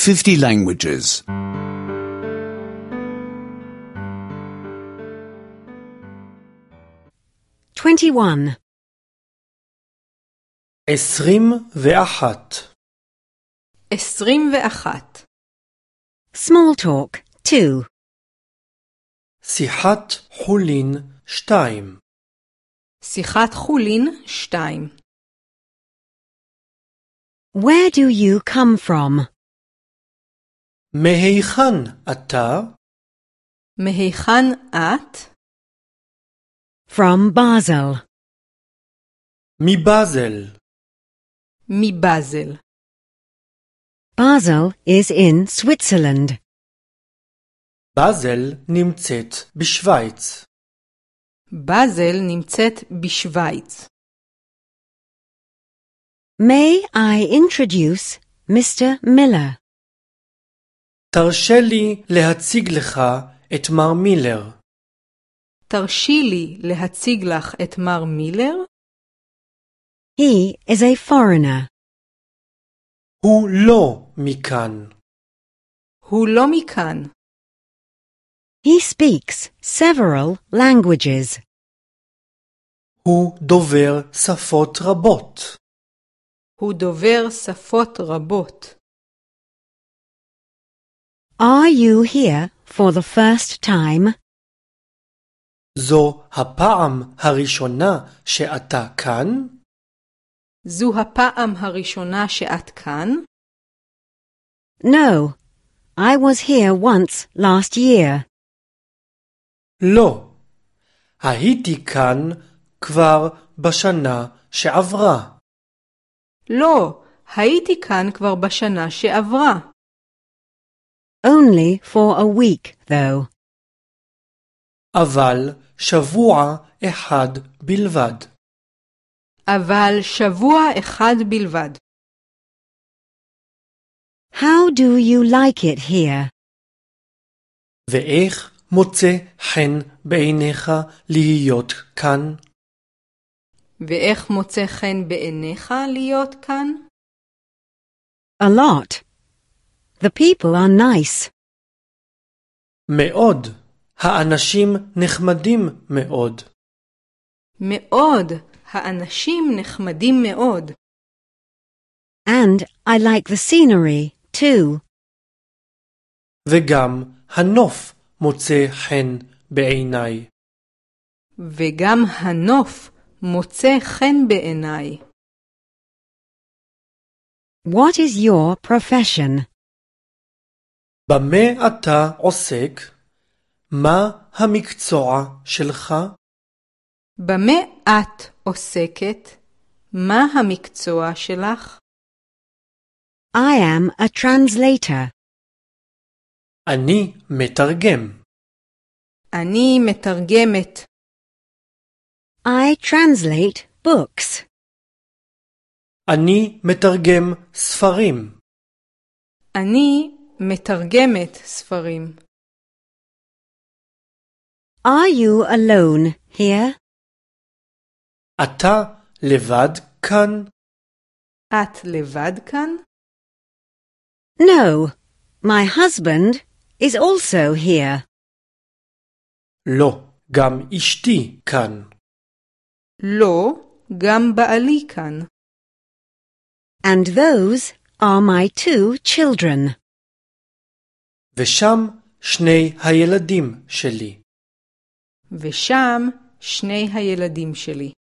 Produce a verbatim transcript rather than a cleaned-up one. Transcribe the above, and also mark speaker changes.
Speaker 1: fifty languages.
Speaker 2: twenty-one.
Speaker 3: עשרים ואחת.
Speaker 4: עשרים ואחת.
Speaker 2: Small talk, two.
Speaker 3: שיחת חולין שתיים.
Speaker 4: שיחת חולין שתיים.
Speaker 2: Where do you come from?
Speaker 3: מהיכן אתה?
Speaker 4: מהיכן את?
Speaker 2: From Basel.
Speaker 3: מבאזל.
Speaker 4: מבאזל.
Speaker 2: Basel is in Switzerland.
Speaker 3: באזל נמצאת בשוויץ.
Speaker 4: באזל נמצאת בשוויץ.
Speaker 2: May I introduce Mister Miller?
Speaker 3: תרשה לי להציג לך את מר מילר.
Speaker 4: תרשי לי להציג לך את מר מילר.
Speaker 2: He is a foreigner.
Speaker 3: הוא לא מכאן.
Speaker 4: הוא לא מכאן.
Speaker 2: He speaks several languages.
Speaker 3: הוא דובר שפות רבות.
Speaker 4: הוא דובר שפות רבות.
Speaker 2: Are you here for the first time?
Speaker 3: זו הפעם הראשונה שאתה כאן?
Speaker 4: זו הפעם הראשונה שאת כאן?
Speaker 2: No, I was here once last year.
Speaker 3: לא. הייתי כאן כבר בשנה שעברה.
Speaker 4: לא, הייתי כאן כבר בשנה שעברה.
Speaker 2: Only for a week, though.
Speaker 3: אבל שבוע אחד בלבד.
Speaker 4: אבל שבוע אחד בלבד.
Speaker 2: How do you like it here?
Speaker 3: ואיך מוצא חן בעיניך להיות כאן?
Speaker 4: ואיך מוצא חן בעיניך להיות כאן?
Speaker 2: A lot. The people are nice.
Speaker 3: מאוד. האנשים נחמדים מאוד.
Speaker 4: מאוד. האנשים נחמדים מאוד.
Speaker 2: And I like the scenery, too.
Speaker 3: וגם הנוף מוצא חן בעיניי.
Speaker 4: וגם הנוף מוצא חן בעיניי.
Speaker 2: What is your profession?
Speaker 3: במה אתה עוסק? מה המקצוע שלך?
Speaker 4: במה את עוסקת? מה המקצוע שלך?
Speaker 2: I am a translator.
Speaker 3: אני מתרגם.
Speaker 4: אני מתרגמת.
Speaker 2: I translate books.
Speaker 3: אני מתרגם ספרים.
Speaker 4: אני מתרגמת ספרים.
Speaker 2: Are you alone here?
Speaker 3: אתה לבד כאן?
Speaker 4: את לבד כאן?
Speaker 2: No, my husband is also here.
Speaker 3: לא, גם אשתי כאן.
Speaker 4: לא, גם בעלי כאן.
Speaker 2: And those are my two children.
Speaker 3: ושם שני הילדים שלי.
Speaker 4: ושם שני הילדים שלי.